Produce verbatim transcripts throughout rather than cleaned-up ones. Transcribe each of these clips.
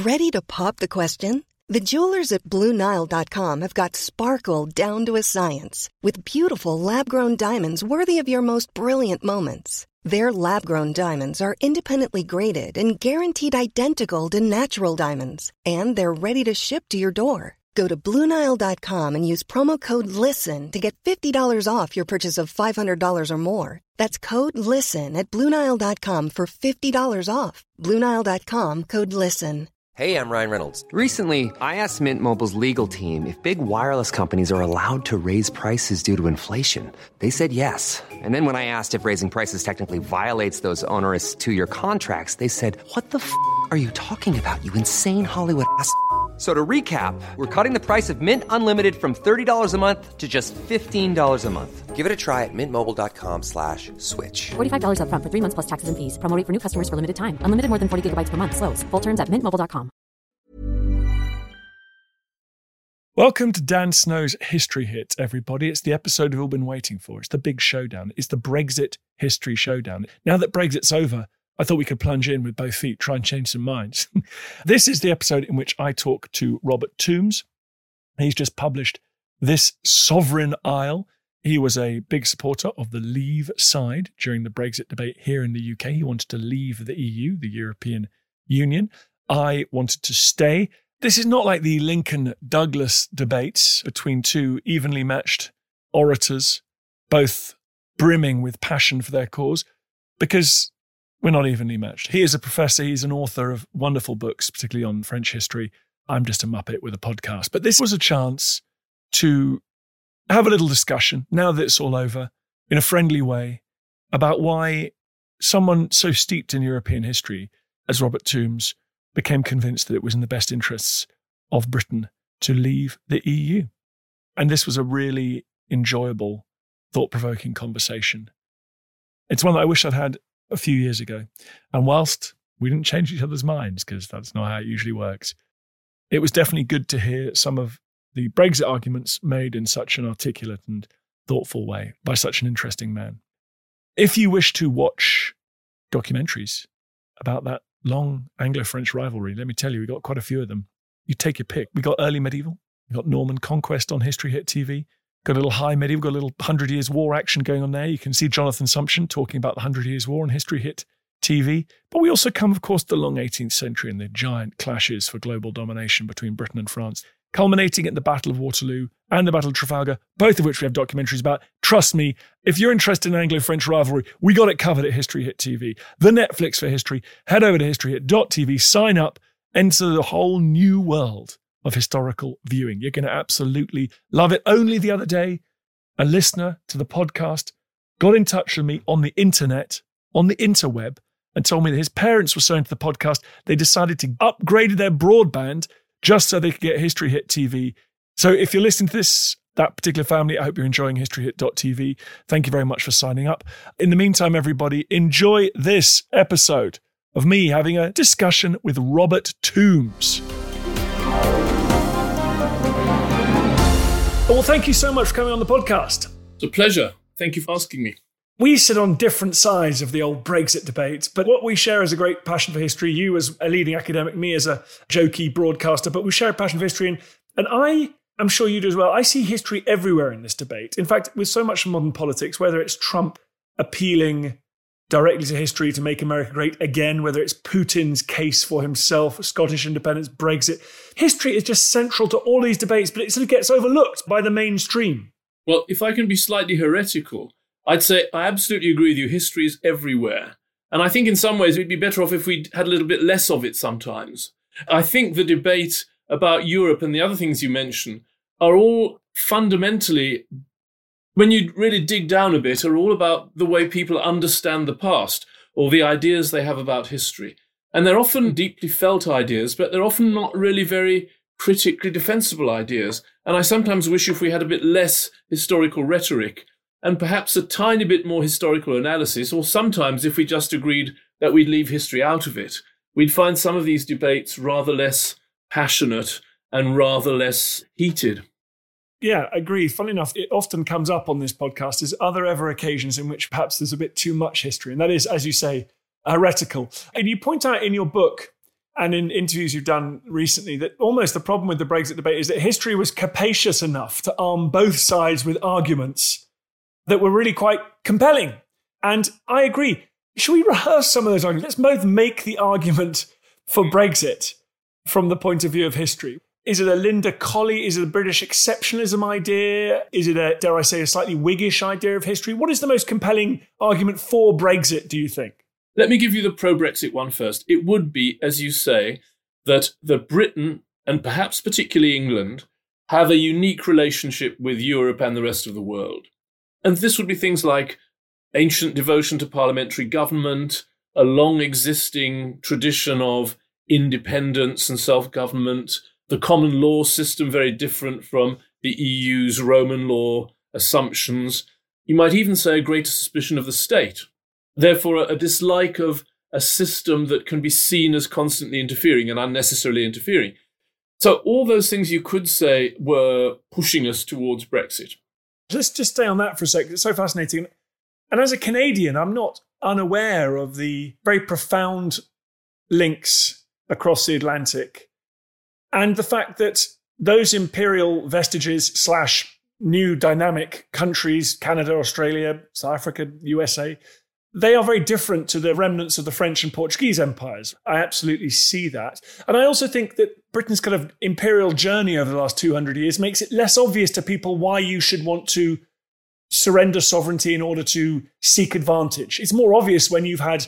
Ready to pop the question? The jewelers at Blue Nile dot com have got sparkle down to a science with beautiful lab-grown diamonds worthy of your most brilliant moments. Their lab-grown diamonds are independently graded and guaranteed identical to natural diamonds, and they're ready to ship to your door. Go to Blue Nile dot com and use promo code LISTEN to get fifty dollars off your purchase of five hundred dollars or more. That's code LISTEN at Blue Nile dot com for fifty dollars off. Blue Nile dot com, code LISTEN. Hey, I'm Ryan Reynolds. Recently, I asked Mint Mobile's legal team if big wireless companies are allowed to raise prices due to inflation. They said yes. And then when I asked if raising prices technically violates those onerous two-year contracts, they said, what the f*** are you talking about, you insane Hollywood ass f- So to recap, we're cutting the price of Mint Unlimited from thirty dollars a month to just fifteen dollars a month. Give it a try at mintmobile.com slash switch. forty-five dollars up front for three months plus taxes and fees. Promo rate for new customers for limited time. Unlimited more than forty gigabytes per month. Slows full terms at mint mobile dot com. Welcome to Dan Snow's History Hit, everybody. It's the episode we've all been waiting for. It's the big showdown. It's the Brexit History Showdown. Now that Brexit's over, I thought we could plunge in with both feet, try and change some minds. This is the episode in which I talk to Robert Toombs. He's just published This Sovereign Isle. He was a big supporter of the Leave side during the Brexit debate here in the U K. He wanted to leave the E U, the European Union. I wanted to stay. This is not like the Lincoln-Douglas debates between two evenly matched orators, both brimming with passion for their cause, because we're not evenly matched. He is a professor. He's an author of wonderful books, particularly on French history. I'm just a muppet with a podcast. But this was a chance to have a little discussion, now that it's all over, in a friendly way, about why someone so steeped in European history as Robert Toombs became convinced that it was in the best interests of Britain to leave the E U. And this was a really enjoyable, thought-provoking conversation. It's one that I wish I'd had a few years ago. And whilst we didn't change each other's minds, because that's not how it usually works, it was definitely good to hear some of the Brexit arguments made in such an articulate and thoughtful way by such an interesting man. If you wish to watch documentaries about that long Anglo-French rivalry, let me tell you, we got quite a few of them. You take your pick. We got early medieval, we got Norman conquest on History Hit T V, got a little high medieval, got a little Hundred Years' War action going on there. You can see Jonathan Sumption talking about the Hundred Years' War on History Hit T V. But we also come, of course, to the long eighteenth century and the giant clashes for global domination between Britain and France, culminating at the Battle of Waterloo and the Battle of Trafalgar, both of which we have documentaries about. Trust me, if you're interested in Anglo-French rivalry, we got it covered at History Hit T V. The Netflix for history. Head over to history hit dot t v, sign up, enter the whole new world of historical viewing. You're going to absolutely love it. Only the other day, a listener to the podcast got in touch with me on the internet, on the interweb, and told me that his parents were so into the podcast, they decided to upgrade their broadband just so they could get History Hit T V. So if you're listening to this, that particular family, I hope you're enjoying history hit dot t v. Thank you very much for signing up. In the meantime, everybody, enjoy this episode of me having a discussion with Robert Toombs. Well, thank you so much for coming on the podcast. It's a pleasure. Thank you for asking me. We sit on different sides of the old Brexit debate, but what we share is a great passion for history. You as a leading academic, me as a jokey broadcaster, but we share a passion for history. And, and I, I'm sure you do as well, I see history everywhere in this debate. In fact, with so much modern politics, whether it's Trump appealing directly to history to make America great again, whether it's Putin's case for himself, Scottish independence, Brexit, history is just central to all these debates, but it sort of gets overlooked by the mainstream. Well, if I can be slightly heretical, I'd say I absolutely agree with you. History is everywhere. And I think in some ways we'd be better off if we had a little bit less of it sometimes. I think the debate about Europe and the other things you mention are all fundamentally, when you really dig down a bit, are all about the way people understand the past or the ideas they have about history. And they're often deeply felt ideas, but they're often not really very critically defensible ideas. And I sometimes wish if we had a bit less historical rhetoric and perhaps a tiny bit more historical analysis, or sometimes if we just agreed that we'd leave history out of it, we'd find some of these debates rather less passionate and rather less heated. Yeah, agreed. Funny enough, it often comes up on this podcast is are there ever occasions in which perhaps there's a bit too much history? And that is, as you say, heretical. And you point out in your book and in interviews you've done recently, that almost the problem with the Brexit debate is that history was capacious enough to arm both sides with arguments that were really quite compelling. And I agree. Should we rehearse some of those arguments? Let's both make the argument for Brexit from the point of view of history. Is it a Linda Colley? Is it a British exceptionalism idea? Is it a, dare I say, a slightly Whiggish idea of history? What is the most compelling argument for Brexit, do you think? Let me give you the pro-Brexit one first. It would be, as you say, that, that Britain, and perhaps particularly England, have a unique relationship with Europe and the rest of the world. And this would be things like ancient devotion to parliamentary government, a long existing tradition of independence and self-government, the common law system very different from the E U's Roman law assumptions. You might even say a greater suspicion of the state. Therefore, a dislike of a system that can be seen as constantly interfering and unnecessarily interfering. So all those things you could say were pushing us towards Brexit. Let's just stay on that for a second. It's so fascinating. And as a Canadian, I'm not unaware of the very profound links across the Atlantic and the fact that those imperial vestiges slash new dynamic countries, Canada, Australia, South Africa, U S A, they are very different to the remnants of the French and Portuguese empires. I absolutely see that. And I also think that Britain's kind of imperial journey over the last two hundred years makes it less obvious to people why you should want to surrender sovereignty in order to seek advantage. It's more obvious when you've had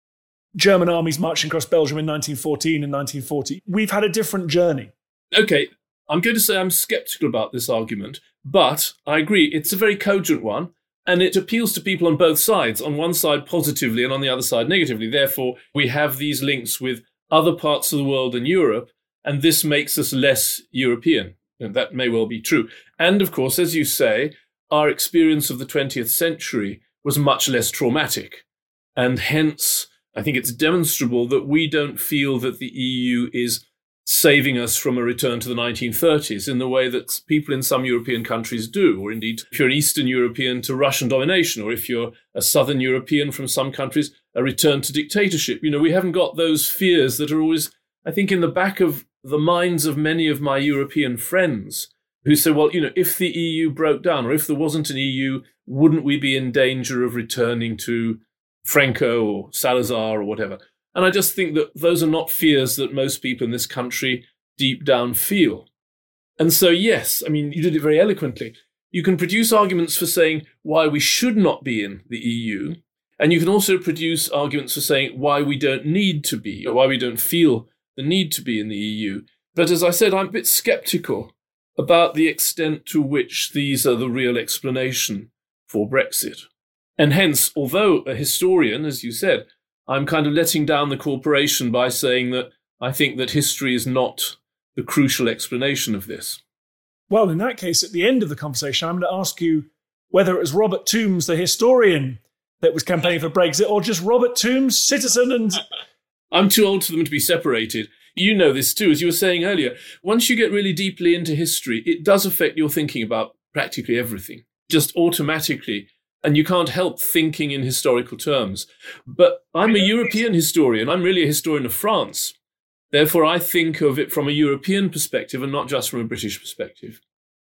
German armies marching across Belgium in nineteen fourteen and nineteen forty. We've had a different journey. Okay, I'm going to say I'm sceptical about this argument, but I agree, it's a very cogent one. And it appeals to people on both sides, on one side positively and on the other side negatively. Therefore, we have these links with other parts of the world and Europe, and this makes us less European. And that may well be true. And of course, as you say, our experience of the twentieth century was much less traumatic. And hence, I think it's demonstrable that we don't feel that the E U is saving us from a return to the nineteen thirties in the way that people in some European countries do, or indeed if you're an Eastern European to Russian domination, or if you're a Southern European from some countries, a return to dictatorship. You know, we haven't got those fears that are always, I think, in the back of the minds of many of my European friends who say, well, you know, if the E U broke down, or if there wasn't an E U, wouldn't we be in danger of returning to Franco or Salazar or whatever? And I just think that those are not fears that most people in this country deep down feel. And so, yes, I mean, you did it very eloquently. You can produce arguments for saying why we should not be in the E U. And you can also produce arguments for saying why we don't need to be, or why we don't feel the need to be in the E U. But as I said, I'm a bit sceptical about the extent to which these are the real explanation for Brexit. And hence, although a historian, as you said, I'm kind of letting down the corporation by saying that I think that history is not the crucial explanation of this. Well, in that case, at the end of the conversation, I'm going to ask you whether it was Robert Toombs, the historian, that was campaigning for Brexit, or just Robert Toombs, citizen and... I'm too old for them to be separated. You know this too, as you were saying earlier. Once you get really deeply into history, it does affect your thinking about practically everything, just automatically. And you can't help thinking in historical terms. But I'm a European historian. I'm really a historian of France. Therefore, I think of it from a European perspective and not just from a British perspective.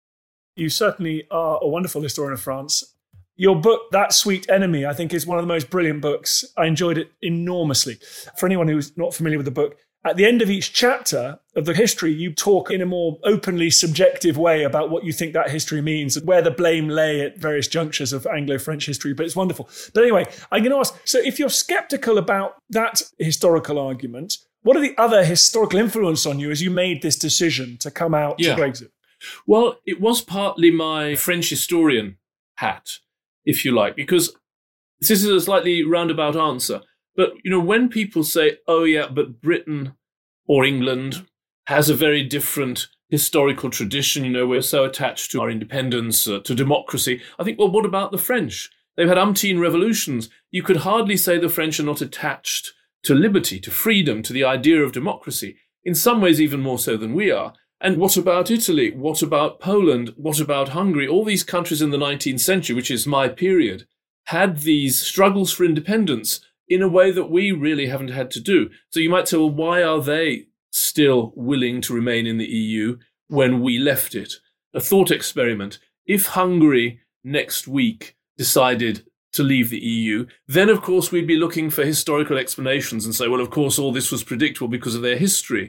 You certainly are a wonderful historian of France. Your book, That Sweet Enemy, I think is one of the most brilliant books. I enjoyed it enormously. For anyone who's not familiar with the book, at the end of each chapter of the history, you talk in a more openly subjective way about what you think that history means and where the blame lay at various junctures of Anglo-French history. But it's wonderful. But anyway, I'm going to ask, so if you're skeptical about that historical argument, what are the other historical influence on you as you made this decision to come out yeah. to Brexit? Well, it was partly my French historian hat, if you like, because this is a slightly roundabout answer. But, you know, when people say, oh, yeah, but Britain or England has a very different historical tradition, you know, we're so attached to our independence, uh, to democracy. I think, well, what about the French? They've had umpteen revolutions. You could hardly say the French are not attached to liberty, to freedom, to the idea of democracy, in some ways even more so than we are. And what about Italy? What about Poland? What about Hungary? All these countries in the nineteenth century, which is my period, had these struggles for independence in a way that we really haven't had to do. So you might say, well, why are they still willing to remain in the E U when we left it? A thought experiment. If Hungary next week decided to leave the E U, then of course we'd be looking for historical explanations and say, well, of course, all this was predictable because of their history.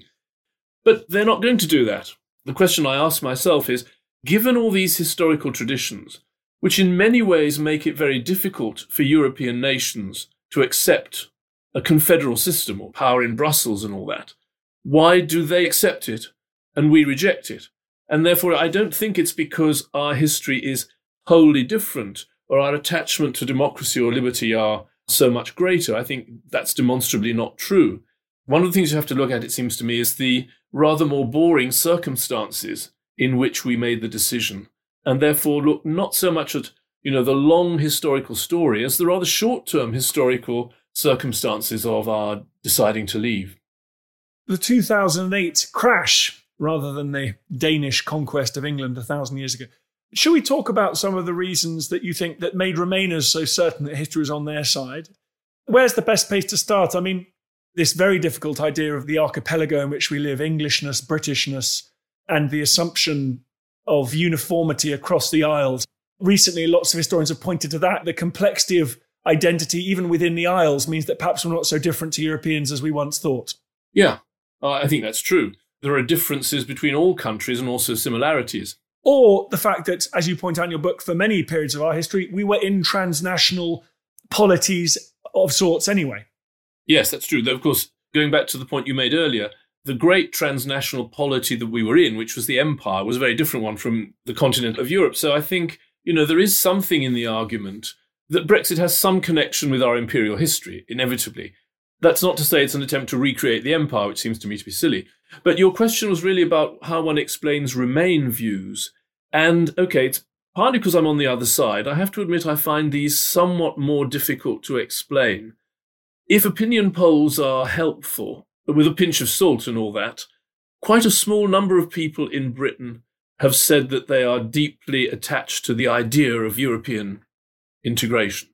But they're not going to do that. The question I ask myself is, given all these historical traditions, which in many ways make it very difficult for European nations to accept a confederal system or power in Brussels and all that, why do they accept it and we reject it? And therefore, I don't think it's because our history is wholly different or our attachment to democracy or liberty are so much greater. I think that's demonstrably not true. One of the things you have to look at, it seems to me, is the rather more boring circumstances in which we made the decision, and therefore look not so much at, you know, the long historical story as the rather short-term historical circumstances of our deciding to leave. The two thousand eight crash, rather than the Danish conquest of England a thousand years ago. Should we talk about some of the reasons that you think that made Remainers so certain that history was on their side? Where's the best place to start? I mean, this very difficult idea of the archipelago in which we live, Englishness, Britishness, and the assumption of uniformity across the Isles. Recently, lots of historians have pointed to that. The complexity of identity, even within the Isles, means that perhaps we're not so different to Europeans as we once thought. Yeah, uh, I think that's true. There are differences between all countries and also similarities. Or the fact that, as you point out in your book, for many periods of our history, we were in transnational polities of sorts anyway. Yes, that's true. Though, of course, going back to the point you made earlier, the great transnational polity that we were in, which was the empire, was a very different one from the continent of Europe. So I think, you know, there is something in the argument that Brexit has some connection with our imperial history, inevitably. That's not to say it's an attempt to recreate the empire, which seems to me to be silly. But your question was really about how one explains Remain views. And, OK, it's partly because I'm on the other side. I have to admit I find these somewhat more difficult to explain. If opinion polls are helpful, with a pinch of salt and all that, quite a small number of people in Britain have said that they are deeply attached to the idea of European integration.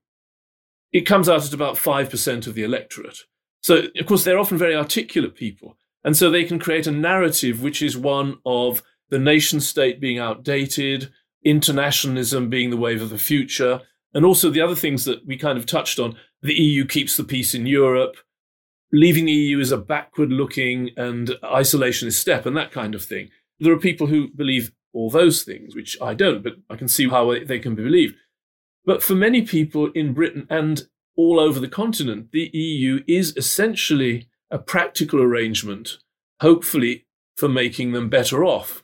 It comes out at about five percent of the electorate. So, of course, they're often very articulate people. And so they can create a narrative which is one of the nation state being outdated, internationalism being the wave of the future, and also the other things that we kind of touched on. The E U keeps the peace in Europe. Leaving the E U is a backward-looking and isolationist step and that kind of thing. There are people who believe all those things, which I don't, but I can see how they can be believed. But for many people in Britain and all over the continent, the E U is essentially a practical arrangement, hopefully for making them better off.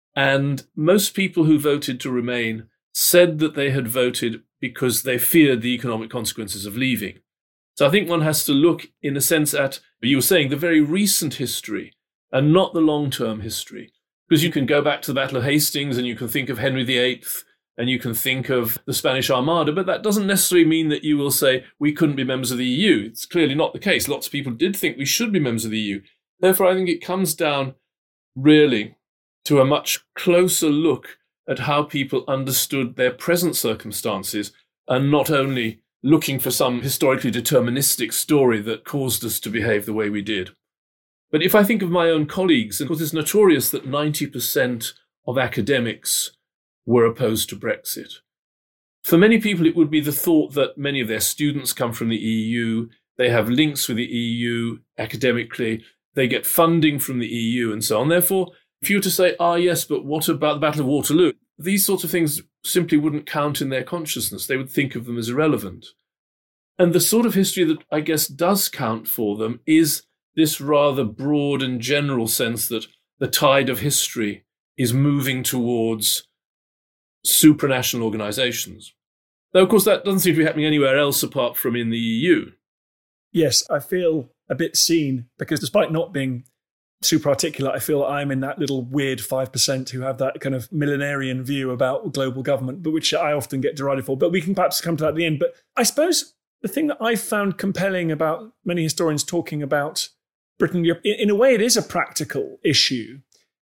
And most people who voted to remain said that they had voted because they feared the economic consequences of leaving. So I think one has to look, in a sense, at, you were saying, the very recent history and not the long-term history. Because you can go back to the Battle of Hastings and you can think of Henry the Eighth and you can think of the Spanish Armada, but that doesn't necessarily mean that you will say we couldn't be members of the E U. It's clearly not the case. Lots of people did think we should be members of the E U. Therefore, I think it comes down really to a much closer look at how people understood their present circumstances and not only looking for some historically deterministic story that caused us to behave the way we did. But if I think of my own colleagues, and of course it's notorious that ninety percent of academics were opposed to Brexit. For many people, it would be the thought that many of their students come from the E U, they have links with the E U academically, they get funding from the E U and so on. Therefore, if you were to say, ah, yes, but what about the Battle of Waterloo? These sorts of things simply wouldn't count in their consciousness. They would think of them as irrelevant. And the sort of history that I guess does count for them is this rather broad and general sense that the tide of history is moving towards supranational organizations. Though, of course, that doesn't seem to be happening anywhere else apart from in the E U. Yes, I feel a bit seen because despite not being super articulate, I feel I'm in that little weird five percent who have that kind of millenarian view about global government, but which I often get derided for. But we can perhaps come to that at the end. But I suppose the thing that I've found compelling about many historians talking about Britain, in a way, it is a practical issue,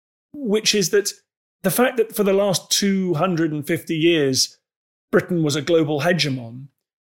which is that the fact that for the last two hundred fifty years, Britain was a global hegemon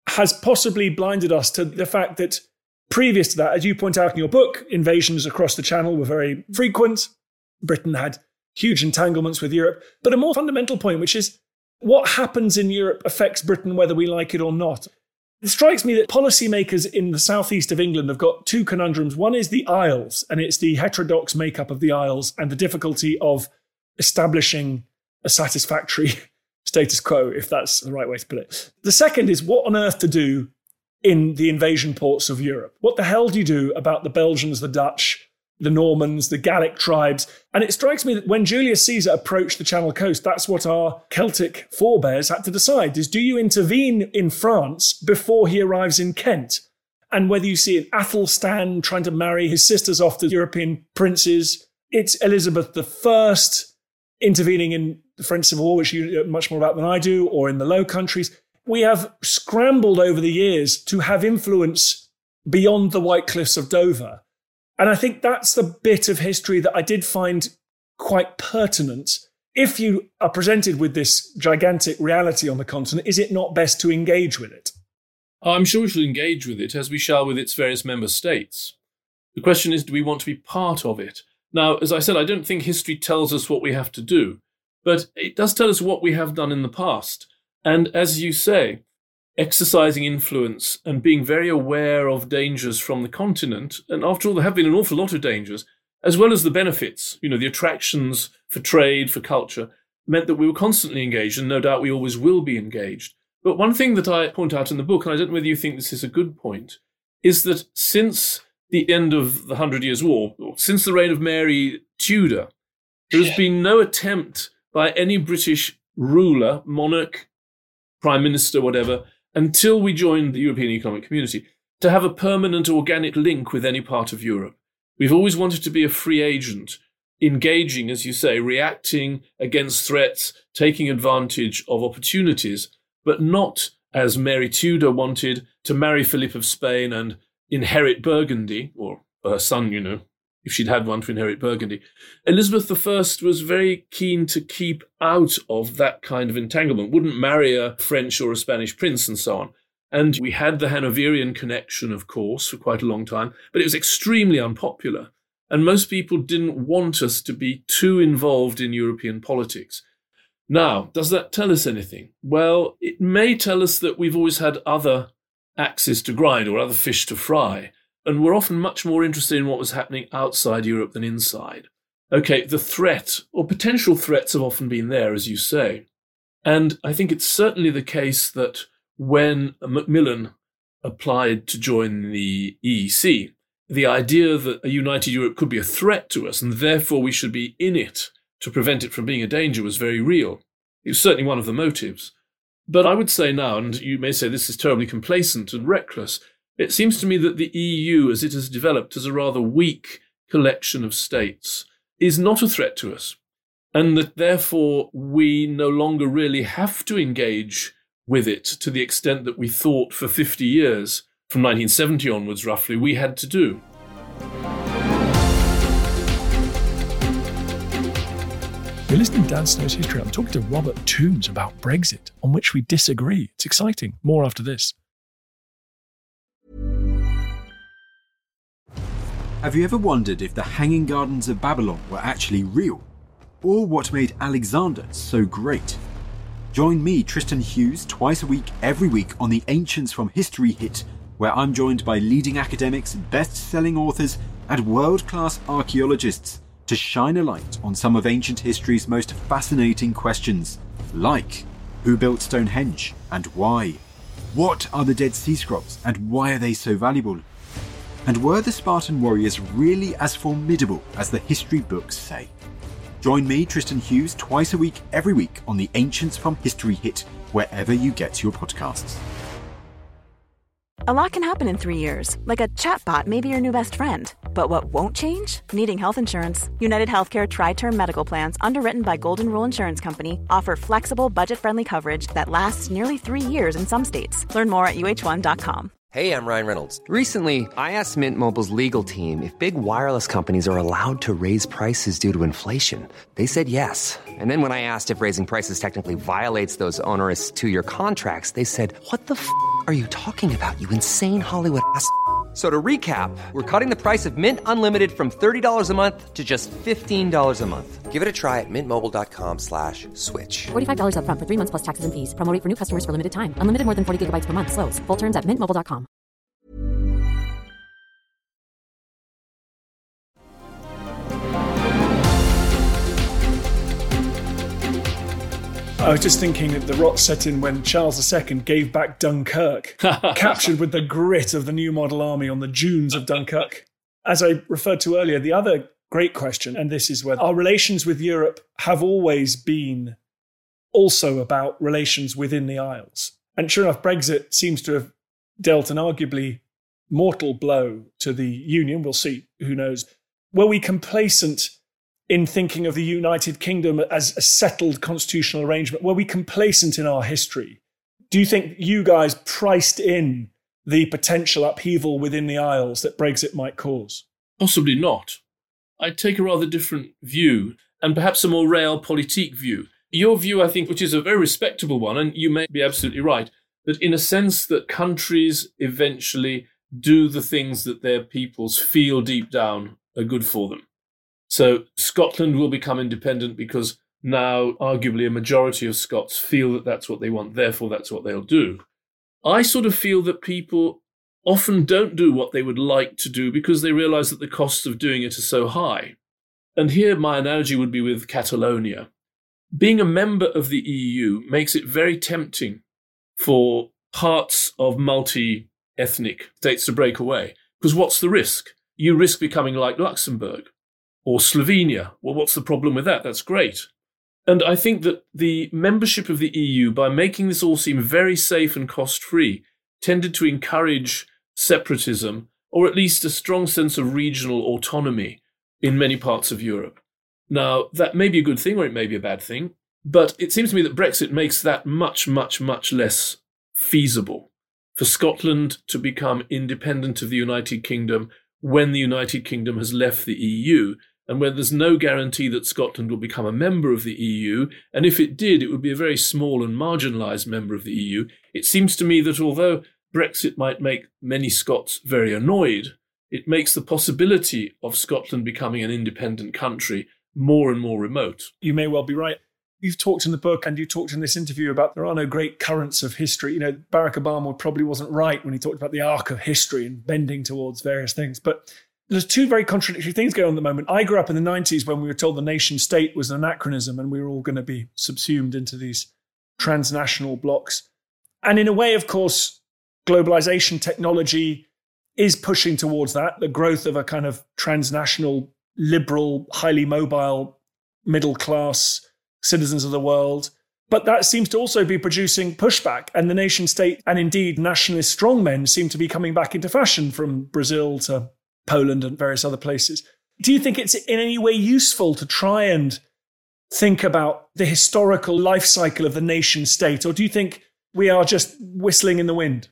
has possibly blinded us to the fact that previous to that, as you point out in your book, invasions across the Channel were very frequent. Britain had huge entanglements with Europe. But a more fundamental point, which is what happens in Europe affects Britain whether we like it or not. It strikes me that policymakers in the southeast of England have got two conundrums. One is the Isles, and it's the heterodox makeup of the Isles and the difficulty of establishing a satisfactory status quo, if that's the right way to put it. The second is what on earth to do in the invasion ports of Europe. What the hell do you do about the Belgians, the Dutch, the Normans, the Gallic tribes? And it strikes me that when Julius Caesar approached the Channel coast, that's what our Celtic forebears had to decide, is do you intervene in France before he arrives in Kent? And whether you see an Athelstan trying to marry his sisters off to European princes, it's Elizabeth the First intervening in the French Civil War, which you know much more about than I do, or in the Low Countries. We have scrambled over the years to have influence beyond the White Cliffs of Dover. And I think that's the bit of history that I did find quite pertinent. If you are presented with this gigantic reality on the continent, is it not best to engage with it? I'm sure we shall engage with it, as we shall with its various member states. The question is, do we want to be part of it? Now, as I said, I don't think history tells us what we have to do, but it does tell us what we have done in the past. And as you say, exercising influence and being very aware of dangers from the continent, and after all, there have been an awful lot of dangers, as well as the benefits, you know, the attractions for trade, for culture, meant that we were constantly engaged, and no doubt we always will be engaged. But one thing that I point out in the book, and I don't know whether you think this is a good point, is that since the end of the Hundred Years' War, since the reign of Mary Tudor, there has been no attempt by any British ruler, monarch, prime minister, whatever, until we joined the European Economic Community, to have a permanent organic link with any part of Europe. We've always wanted to be a free agent, engaging, as you say, reacting against threats, taking advantage of opportunities, but not, as Mary Tudor wanted, to marry Philip of Spain and inherit Burgundy, or her son, you know, if she'd had one to inherit Burgundy. Elizabeth the First was very keen to keep out of that kind of entanglement, wouldn't marry a French or a Spanish prince and so on. And we had the Hanoverian connection, of course, for quite a long time, but it was extremely unpopular. And most people didn't want us to be too involved in European politics. Now, does that tell us anything? Well, it may tell us that we've always had other axes to grind or other fish to fry, and we're often much more interested in what was happening outside Europe than inside. Okay, the threat, or potential threats, have often been there, as you say. And I think it's certainly the case that when Macmillan applied to join the E E C, the idea that a united Europe could be a threat to us, and therefore we should be in it to prevent it from being a danger, was very real. It was certainly one of the motives. But I would say now, and you may say this is terribly complacent and reckless, it seems to me that the E U, as it has developed as a rather weak collection of states, is not a threat to us, and that therefore we no longer really have to engage with it to the extent that we thought for fifty years, from nineteen seventy onwards roughly, we had to do. You're listening to Dan Snow's History. I'm talking to Robert Toombs about Brexit, on which we disagree. It's exciting. More after this. Have you ever wondered if the Hanging Gardens of Babylon were actually real? Or what made Alexander so great? Join me, Tristan Hughes, twice a week, every week on the Ancients from History Hit, where I'm joined by leading academics, best-selling authors, and world-class archaeologists to shine a light on some of ancient history's most fascinating questions, like who built Stonehenge and why? What are the Dead Sea Scrolls and why are they so valuable? And were the Spartan warriors really as formidable as the history books say? Join me, Tristan Hughes, twice a week, every week on the Ancients from History Hit, wherever you get your podcasts. A lot can happen in three years, like a chatbot may be your new best friend. But what won't change? Needing health insurance. United Healthcare Tri-Term Medical Plans, underwritten by Golden Rule Insurance Company, offer flexible, budget-friendly coverage that lasts nearly three years in some states. Learn more at U H one dot com. Hey, I'm Ryan Reynolds. Recently, I asked Mint Mobile's legal team if big wireless companies are allowed to raise prices due to inflation. They said yes. And then when I asked if raising prices technically violates those onerous two-year contracts, they said, what the f*** are you talking about, you insane Hollywood ass f- So to recap, we're cutting the price of Mint Unlimited from thirty dollars a month to just fifteen dollars a month. Give it a try at mintmobile.com slash switch. forty-five dollars up front for three months plus taxes and fees. Promo rate for new customers for limited time. Unlimited more than forty gigabytes per month. Slows full terms at mint mobile dot com. I was just thinking that the rot set in when Charles the Second gave back Dunkirk, captured with the grit of the new model army on the dunes of Dunkirk. As I referred to earlier, the other great question, and this is whether our relations with Europe have always been also about relations within the Isles. And sure enough, Brexit seems to have dealt an arguably mortal blow to the Union. We'll see, who knows. Were we complacent in thinking of the United Kingdom as a settled constitutional arrangement? Were we complacent in our history? Do you think you guys priced in the potential upheaval within the Isles that Brexit might cause? Possibly not. I take a rather different view, and perhaps a more realpolitik view. Your view, I think, which is a very respectable one, and you may be absolutely right, that in a sense that countries eventually do the things that their peoples feel deep down are good for them. So Scotland will become independent because now arguably a majority of Scots feel that that's what they want, therefore that's what they'll do. I sort of feel that people often don't do what they would like to do because they realise that the costs of doing it are so high. And here my analogy would be with Catalonia. Being a member of the E U makes it very tempting for parts of multi-ethnic states to break away. Because what's the risk? You risk becoming like Luxembourg or Slovenia. Well, what's the problem with that? That's great. And I think that the membership of the E U, by making this all seem very safe and cost-free, tended to encourage separatism, or at least a strong sense of regional autonomy in many parts of Europe. Now, that may be a good thing or it may be a bad thing, but it seems to me that Brexit makes that much, much, much less feasible for Scotland to become independent of the United Kingdom when the United Kingdom has left the E U, and when there's no guarantee that Scotland will become a member of the E U, and if it did, it would be a very small and marginalised member of the E U. It seems to me that although Brexit might make many Scots very annoyed, it makes the possibility of Scotland becoming an independent country more and more remote. You may well be right. You've talked in the book and you talked in this interview about there are no great currents of history. You know, Barack Obama probably wasn't right when he talked about the arc of history and bending towards various things. But there's two very contradictory things going on at the moment. I grew up in the nineties when we were told the nation state was an anachronism and we were all going to be subsumed into these transnational blocks. And in a way, of course, globalization technology is pushing towards that, the growth of a kind of transnational, liberal, highly mobile, middle-class citizens of the world. But that seems to also be producing pushback. And the nation state and indeed nationalist strongmen seem to be coming back into fashion from Brazil to Poland and various other places. Do you think it's in any way useful to try and think about the historical life cycle of the nation state? Or do you think we are just whistling in the wind?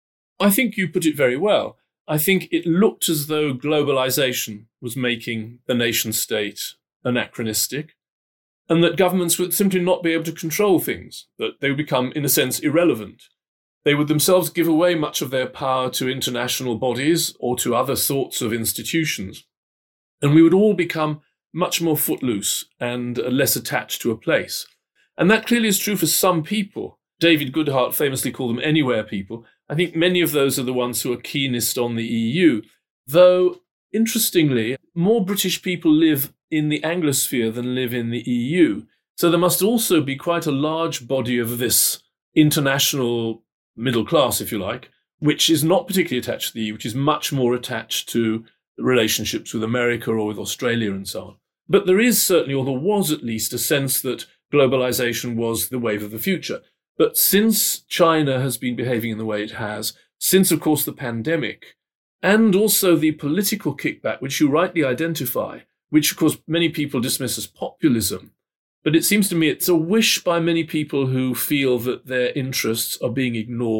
I think you put it very well. I think it looked as though globalization was making the nation state anachronistic, and that governments would simply not be able to control things, that they would become, in a sense, irrelevant. They would themselves give away much of their power to international bodies or to other sorts of institutions, and we would all become much more footloose and less attached to a place. And that clearly is true for some people. David Goodhart famously called them anywhere people. I think many of those are the ones who are keenest on the E U, though, interestingly, more British people live in the Anglosphere than live in the E U. So there must also be quite a large body of this international middle class, if you like, which is not particularly attached to the E U, which is much more attached to relationships with America or with Australia and so on. But there is certainly, or there was at least, a sense that globalization was the wave of the future. But since China has been behaving in the way it has, since, of course, the pandemic, and also the political kickback, which you rightly identify, which, of course, many people dismiss as populism, but it seems to me it's a wish by many people who feel that their interests are being ignored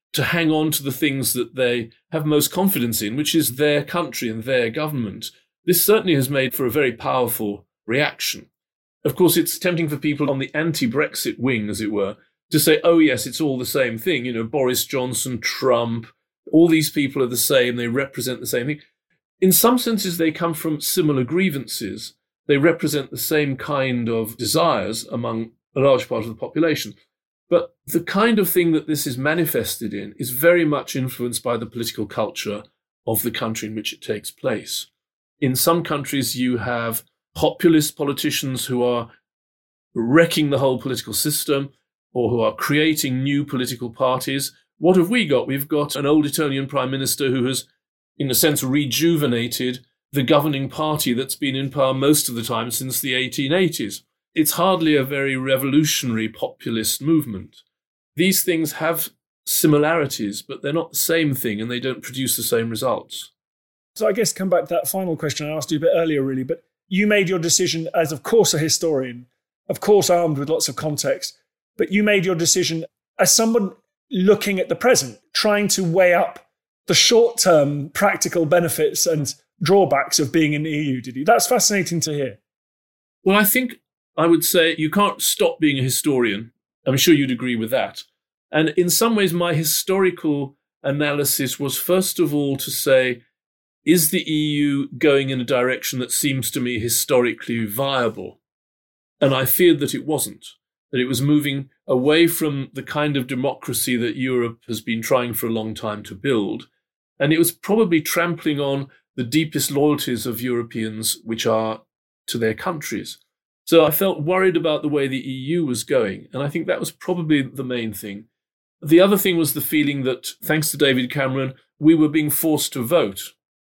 to hang on to the things that they have most confidence in, which is their country and their government. This certainly has made for a very powerful reaction. Of course, it's tempting for people on the anti-Brexit wing, as it were, to say, oh, yes, it's all the same thing. You know, Boris Johnson, Trump, all these people are the same. They represent the same thing. In some senses, they come from similar grievances. They represent the same kind of desires among a large part of the population. But the kind of thing that this is manifested in is very much influenced by the political culture of the country in which it takes place. In some countries, you have populist politicians who are wrecking the whole political system or who are creating new political parties. What have we got? We've got an old Etonian prime minister who has, in a sense, rejuvenated the governing party that's been in power most of the time since the eighteen eighties. It's hardly a very revolutionary populist movement. These things have similarities, but they're not the same thing and they don't produce the same results. So I guess come back to that final question I asked you a bit earlier, really, but you made your decision as, of course, a historian, of course, armed with lots of context, but you made your decision as someone looking at the present, trying to weigh up the short-term practical benefits and drawbacks of being in the E U, did you? That's fascinating to hear. Well, I think I would say you can't stop being a historian. I'm sure you'd agree with that. And in some ways, my historical analysis was, first of all, to say, is the E U going in a direction that seems to me historically viable? And I feared that it wasn't, that it was moving away from the kind of democracy that Europe has been trying for a long time to build. And it was probably trampling on the deepest loyalties of Europeans, which are to their countries. So I felt worried about the way the E U was going. And I think that was probably the main thing. The other thing was the feeling that, thanks to David Cameron, we were being forced to vote.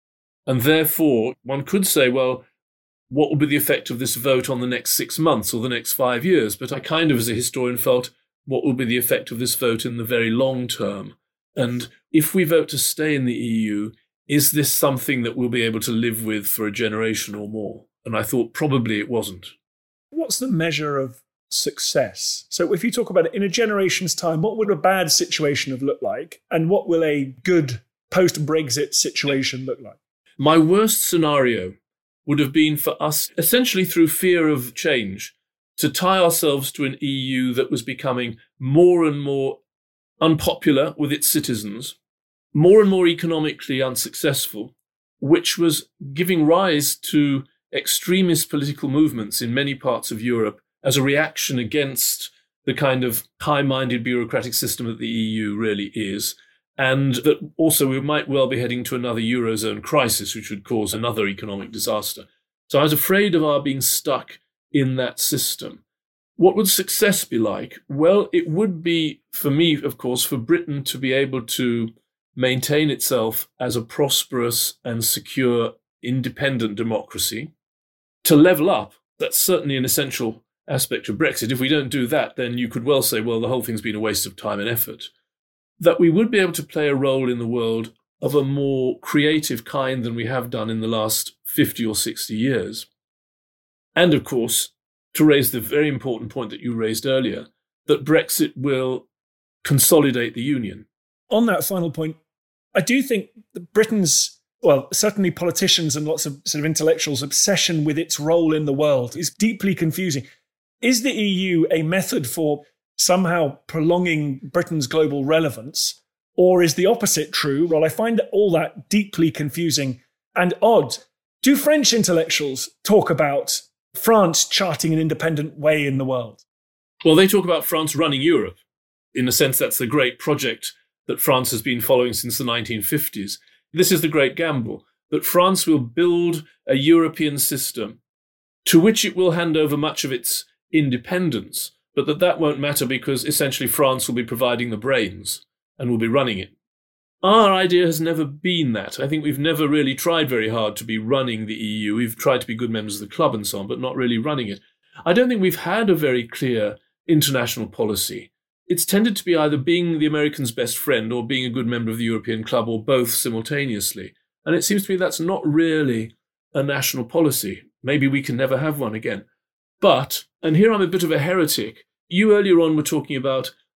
And therefore, one could say, well, what will be the effect of this vote on the next six months or the next five years? But I kind of, as a historian, felt, what will be the effect of this vote in the very long term? And if we vote to stay in the E U, is this something that we'll be able to live with for a generation or more? And I thought probably it wasn't. What's the measure of success? So if you talk about it in a generation's time, what would a bad situation have looked like? And what will a good post-Brexit situation look like? My worst scenario would have been for us, essentially through fear of change, to tie ourselves to an E U that was becoming more and more unpopular with its citizens, more and more economically unsuccessful, which was giving rise to extremist political movements in many parts of Europe as a reaction against the kind of high-minded bureaucratic system that the E U really is. And that also we might well be heading to another Eurozone crisis, which would cause another economic disaster. So I was afraid of our being stuck in that system. What would success be like? Well, it would be, for me, of course, for Britain to be able to maintain itself as a prosperous and secure, independent democracy. To level up, that's certainly an essential aspect of Brexit. If we don't do that, then you could well say, well, the whole thing's been a waste of time and effort. That we would be able to play a role in the world of a more creative kind than we have done in the last fifty or sixty years. And of course, to raise the very important point that you raised earlier, that Brexit will consolidate the union. On that final point, I do think that Britain's, well, certainly politicians and lots of sort of intellectuals' obsession with its role in the world is deeply confusing. Is the E U a method for somehow prolonging Britain's global relevance, or is the opposite true? Well, I find all that deeply confusing and odd. Do French intellectuals talk about France charting an independent way in the world? Well, they talk about France running Europe. In a sense, that's the great project that France has been following since the nineteen fifties. This is the great gamble, that France will build a European system to which it will hand over much of its independence, but that that won't matter because essentially France will be providing the brains and will be running it. Our idea has never been that. I think we've never really tried very hard to be running the E U. We've tried to be good members of the club and so on, but not really running it. I don't think we've had a very clear international policy. It's tended to be either being the Americans' best friend or being a good member of the European club, or both simultaneously. And it seems to me that's not really a national policy. Maybe we can never have one again. But, and here I'm a bit of a heretic, you earlier on were talking about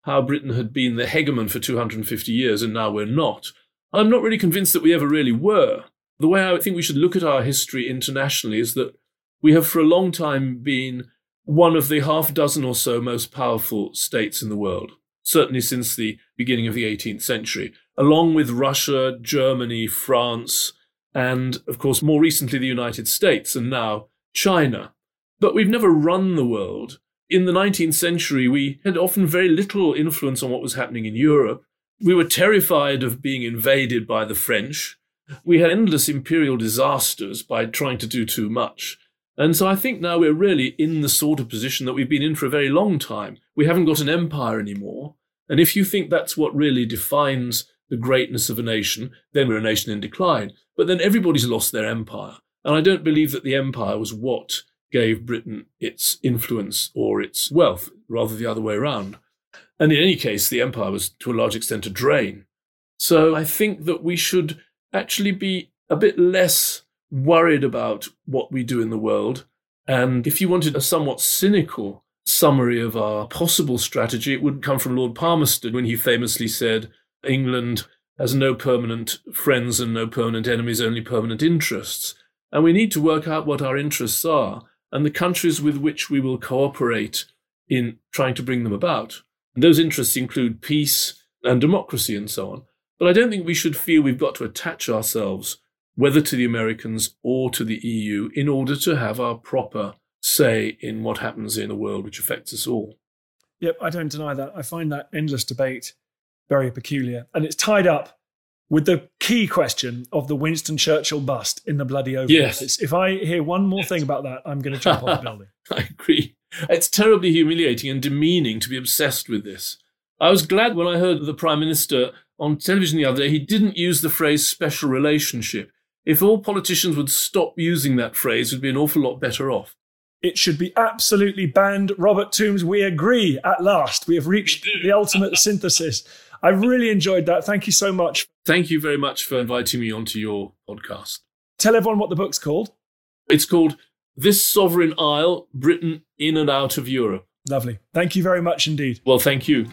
how Britain had been the hegemon for two hundred fifty years and now we're not. I'm not really convinced that we ever really were. The way I think we should look at our history internationally is that we have for a long time been one of the half dozen or so most powerful states in the world, certainly since the beginning of the eighteenth century, along with Russia, Germany, France, and, of course, more recently the United States and now China. But we've never run the world. In the nineteenth century, we had often very little influence on what was happening in Europe. We were terrified of being invaded by the French. We had endless imperial disasters by trying to do too much. And so I think now we're really in the sort of position that we've been in for a very long time. We haven't got an empire anymore. And if you think that's what really defines the greatness of a nation, then we're a nation in decline. But then everybody's lost their empire. And I don't believe that the empire was what gave Britain its influence or its wealth, rather the other way around. And in any case, the empire was to a large extent a drain. So I think that we should actually be a bit less worried about what we do in the world. And if you wanted a somewhat cynical summary of our possible strategy, it would come from Lord Palmerston when he famously said, England has no permanent friends and no permanent enemies, only permanent interests. And we need to work out what our interests are and the countries with which we will cooperate in trying to bring them about. And those interests include peace and democracy and so on. But I don't think we should feel we've got to attach ourselves whether to the Americans or to the E U in order to have our proper say in what happens in a world which affects us all. Yep, I don't deny that. I find that endless debate very peculiar. And it's tied up with the key question of the Winston Churchill bust in the bloody Oval yes. Office. If I hear one more thing about that, I'm going to jump off the building. I agree. It's terribly humiliating and demeaning to be obsessed with this. I was glad when I heard the Prime Minister on television the other day, he didn't use the phrase special relationship. If all politicians would stop using that phrase, we'd be an awful lot better off. It should be absolutely banned. Robert Toombs, we agree at last. We have reached the ultimate synthesis. I really enjoyed that. Thank you so much. Thank you very much for inviting me onto your podcast. Tell everyone what the book's called. It's called This Sovereign Isle, Britain in and Out of Europe. Lovely. Thank you very much indeed. Well, thank you.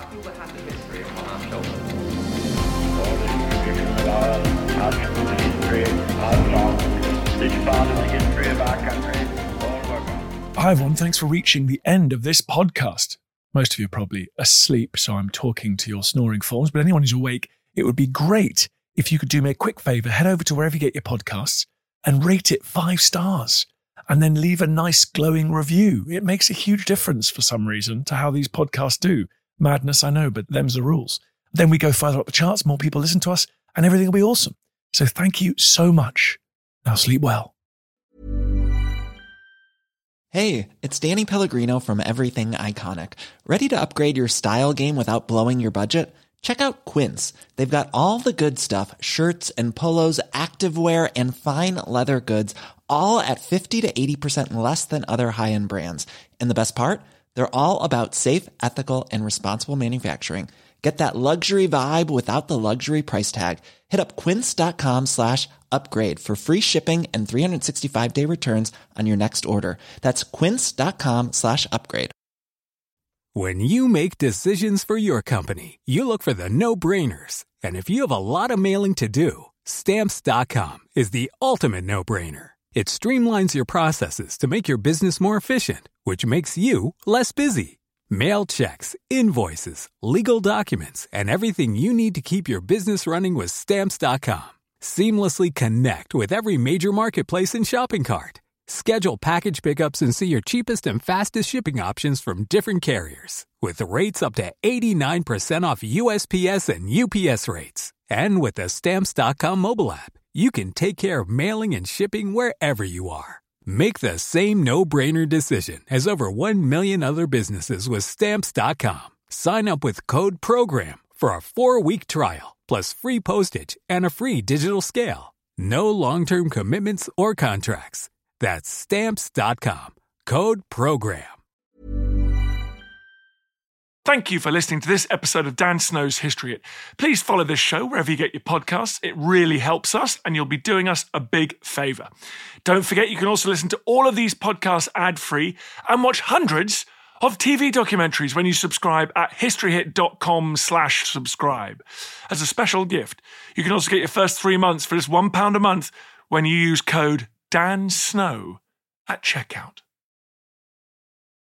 Hi everyone, thanks for reaching the end of this podcast. Most of you are probably asleep, so I'm talking to your snoring forms, but anyone who's awake, it would be great if you could do me a quick favour, head over to wherever you get your podcasts and rate it five stars and then leave a nice glowing review. It makes a huge difference for some reason to how these podcasts do. Madness, I know, but them's the rules. Then we go further up the charts, more people listen to us, and everything will be awesome. So thank you so much. Now sleep well. Hey, it's Danny Pellegrino from Everything Iconic. Ready to upgrade your style game without blowing your budget? Check out Quince. They've got all the good stuff, shirts and polos, activewear, and fine leather goods, all at fifty to eighty percent less than other high-end brands. And the best part? They're all about safe, ethical, and responsible manufacturing. Get that luxury vibe without the luxury price tag. Hit up quince.com slash upgrade for free shipping and three sixty-five day returns on your next order. That's quince.com slash upgrade. When you make decisions for your company, you look for the no-brainers. And if you have a lot of mailing to do, Stamps dot com is the ultimate no-brainer. It streamlines your processes to make your business more efficient, which makes you less busy. Mail checks, invoices, legal documents, and everything you need to keep your business running with Stamps dot com. Seamlessly connect with every major marketplace and shopping cart. Schedule package pickups and see your cheapest and fastest shipping options from different carriers. With rates up to eighty-nine percent off U S P S and U P S rates. And with the Stamps dot com mobile app, you can take care of mailing and shipping wherever you are. Make the same no-brainer decision as over one million other businesses with Stamps dot com. Sign up with code PROGRAM for a four-week trial, plus free postage and a free digital scale. No long-term commitments or contracts. That's Stamps dot com. Code PROGRAM. Thank you for listening to this episode of Dan Snow's History Hit. Please follow this show wherever you get your podcasts. It really helps us, and you'll be doing us a big favour. Don't forget, you can also listen to all of these podcasts ad-free and watch hundreds of T V documentaries when you subscribe at historyhit.com slash subscribe. As a special gift, you can also get your first three months for just one pound a month when you use code Dan Snow at checkout.